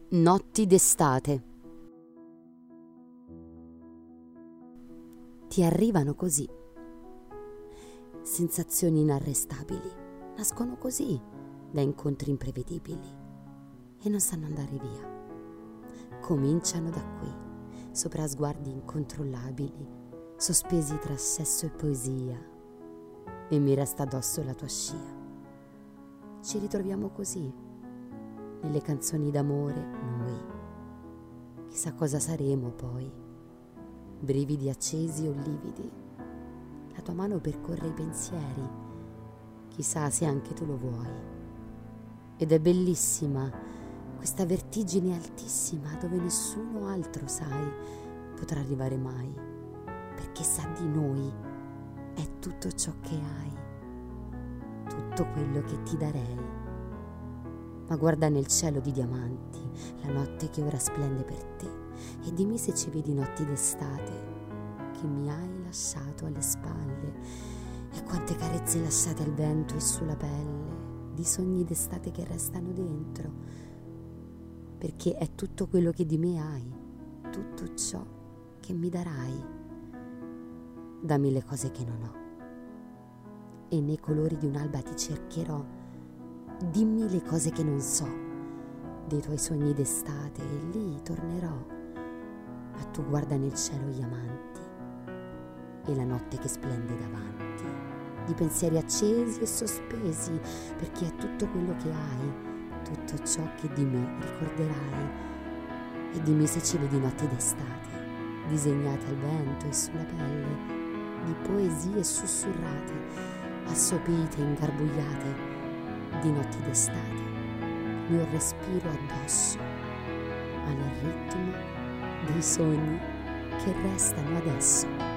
Notti d'estate. Ti arrivano così. Sensazioni inarrestabili nascono così da incontri imprevedibili e non sanno andare via. Cominciano da qui, sopra sguardi incontrollabili, sospesi tra sesso e poesia, e mi resta addosso la tua scia. Ci ritroviamo così, nelle canzoni d'amore, noi. Chissà cosa saremo poi, brividi accesi o lividi. La tua mano percorre i pensieri, chissà se anche tu lo vuoi. Ed è bellissima questa vertigine altissima dove nessuno altro, sai, potrà arrivare mai, perché sa di noi, è tutto ciò che hai, tutto quello che ti darei. Ma guarda nel cielo di diamanti, la notte che ora splende per te, e dimmi se ci vedi notti d'estate che mi hai lasciato alle spalle, e quante carezze lasciate al vento e sulla pelle, di sogni d'estate che restano dentro, perché è tutto quello che di me hai, tutto ciò che mi darai. Dammi le cose che non ho, e nei colori di un'alba ti cercherò. Dimmi le cose che non so dei tuoi sogni d'estate, e lì tornerò. Ma tu guarda nel cielo gli amanti e la notte che splende davanti, di pensieri accesi e sospesi, perché è tutto quello che hai, tutto ciò che di me ricorderai. E dimmi se ci vedi notti d'estate, disegnate al vento e sulla pelle, di poesie sussurrate, assopite, ingarbugliate, di notti d'estate, come un respiro addosso, ma nel ritmo dei sogni che restano adesso.